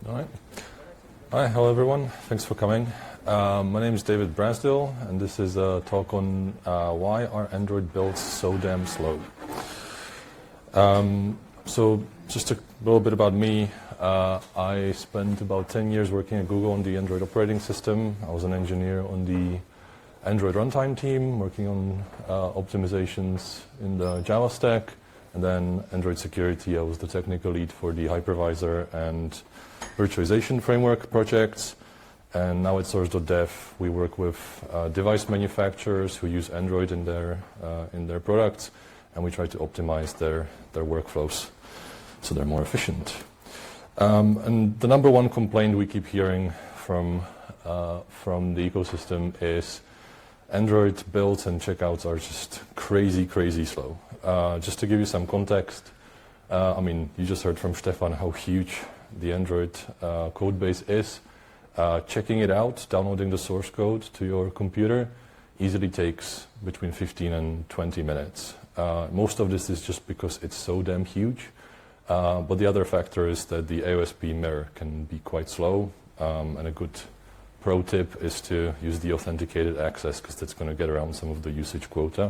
All right. Hi, hello everyone. Thanks for coming. My name is David Brasdell, and this is a talk on why are Android builds so damn slow. So just a little bit about me. I spent about 10 years working at Google on the Android operating system. I was an engineer on the Android runtime team, working on optimizations in the Java stack. And then Android security, I was the technical lead for the hypervisor and virtualization framework projects. And now at Source.dev, we work with device manufacturers who use Android in their products, and we try to optimize their workflows so they're more efficient. And the number one complaint we keep hearing from the ecosystem is Android builds and checkouts are just crazy, crazy slow. Just to give you some context, I mean, you just heard from Stefan how huge the Android code base is. Checking it out, downloading the source code to your computer easily takes between 15 and 20 minutes. Most of this is just because it's so damn huge. But the other factor is that the AOSP mirror can be quite slow, and a good pro tip is to use the authenticated access because that's going to get around some of the usage quota.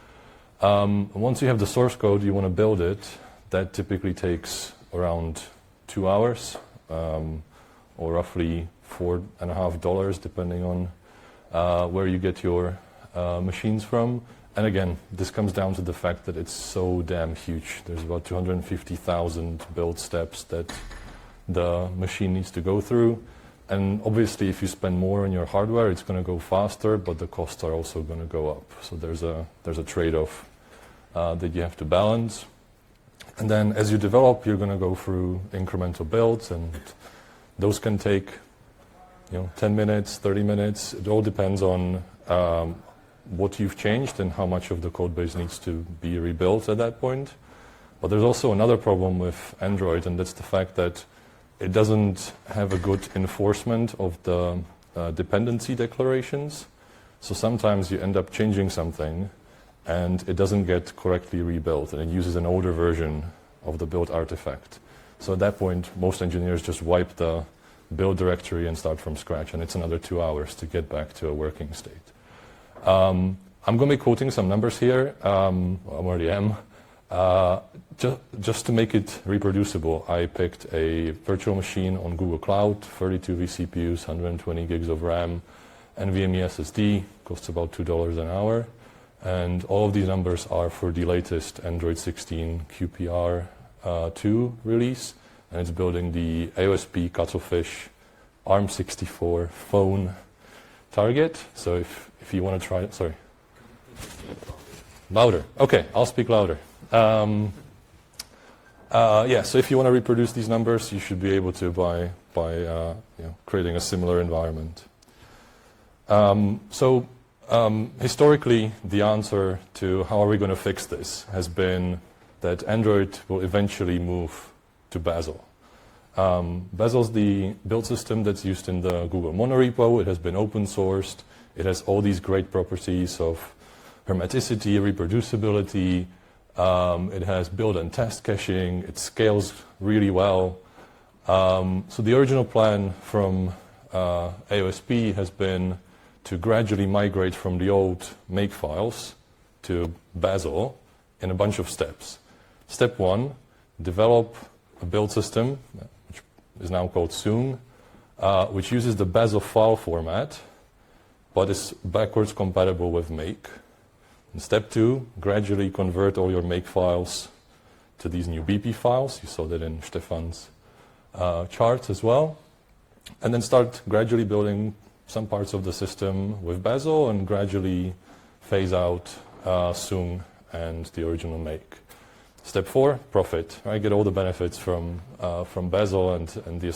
Once you have the source code, you want to build it. That typically takes around 2 hours, or roughly $4.50, depending on where you get your machines from. And again, this comes down to the fact that it's so damn huge. There's about 250,000 build steps that the machine needs to go through. And obviously, if you spend more on your hardware, it's going to go faster, but the costs are also going to go up. So there's a trade-off that you have to balance. And then as you develop, you're going to go through incremental builds, and those can take 10 minutes, 30 minutes. It all depends on what you've changed and how much of the code base needs to be rebuilt at that point. But there's also another problem with Android, and that's the fact that it doesn't have a good enforcement of the dependency declarations. So sometimes you end up changing something and it doesn't get correctly rebuilt, and it uses an older version of the build artifact. So at that point, most engineers just wipe the build directory and start from scratch, and it's another 2 hours to get back to a working state. I'm going to be quoting some numbers here. I already am. Just to make it reproducible, I picked a virtual machine on Google Cloud, 32 vCPUs, 120 gigs of RAM, NVMe SSD, costs about $2 an hour. And all of these numbers are for the latest Android 16 QPR2 release, and it's building the AOSP Cuttlefish ARM64 phone target. So if you want to try it, sorry. Louder. Okay, I'll speak louder. So if you want to reproduce these numbers, you should be able to by creating a similar environment. Historically, the answer to how are we going to fix this has been that Android will eventually move to Bazel. Bazel's the build system that's used in the Google monorepo. It has been open sourced. It has all these great properties of hermeticity, reproducibility. It has build and test caching. It scales really well. So the original plan from AOSP has been to gradually migrate from the old makefiles to Bazel in a bunch of steps. Step 1, develop a build system, which is now called Soon, which uses the Bazel file format, but is backwards compatible with Make. In step 2, gradually convert all your Make files to these new BP files. You saw that in Stefan's charts as well. And then start gradually building some parts of the system with Bazel and gradually phase out Soon and the original Make. Step 4, profit. Right? Get all the benefits from Bazel and the